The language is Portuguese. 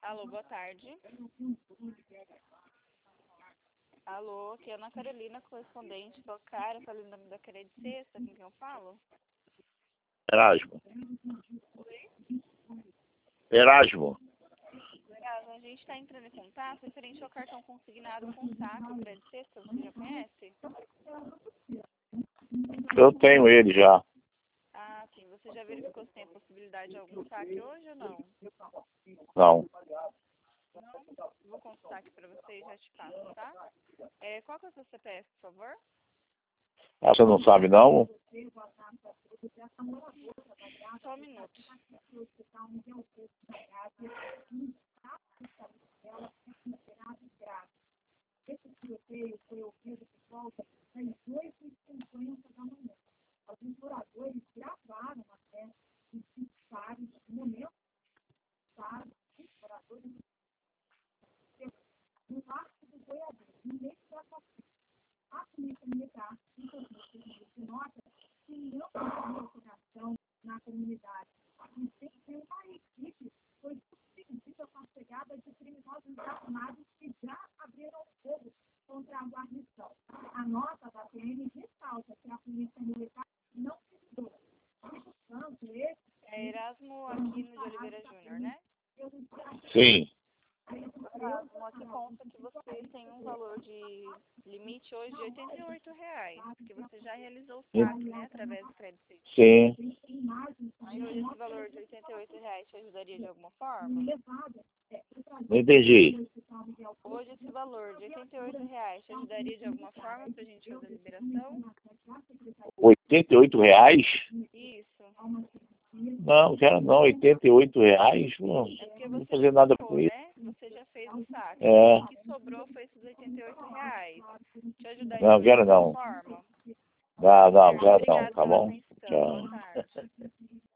Alô, boa tarde. Alô, aqui é Ana Carolina, correspondente do cara, falando o nome da Querer de Sexta, com quem eu falo? Erasmo. Oi? Erasmo. A gente está entrando em contato referente ao cartão consignado com saque Querer de Sexta, você já conhece? Eu tenho ele já. Ah, sim. Você já verificou se tem a possibilidade de algum saque hoje ou não? Não. Não? Vou consultar aqui para você e já te passo, tá? Qual que é o seu CPF, por favor? Ah, você não sabe, não? Só um minuto. É Erasmo Aquino de Oliveira Júnior, né? Sim. Erasmo, aqui consta que você tem um valor de limite hoje de R$88, porque você já realizou o saque, né, através do crédito. Sim. Aí hoje esse valor de R$88 te ajudaria de alguma forma? Não entendi. Hoje esse valor de R$88 te ajudaria de alguma forma pra gente fazer a liberação? R$88? Isso. Não, quero não. R$88? Não, É porque não vou você fazer nada com ficou, isso. né? Você já fez o saque. É. O que sobrou foi esses R$88. Te ajudaria Não, de quero alguma não. forma? Não, Certo. quero não, Obrigada tá pela bom? atenção. Boa Tchau. tarde.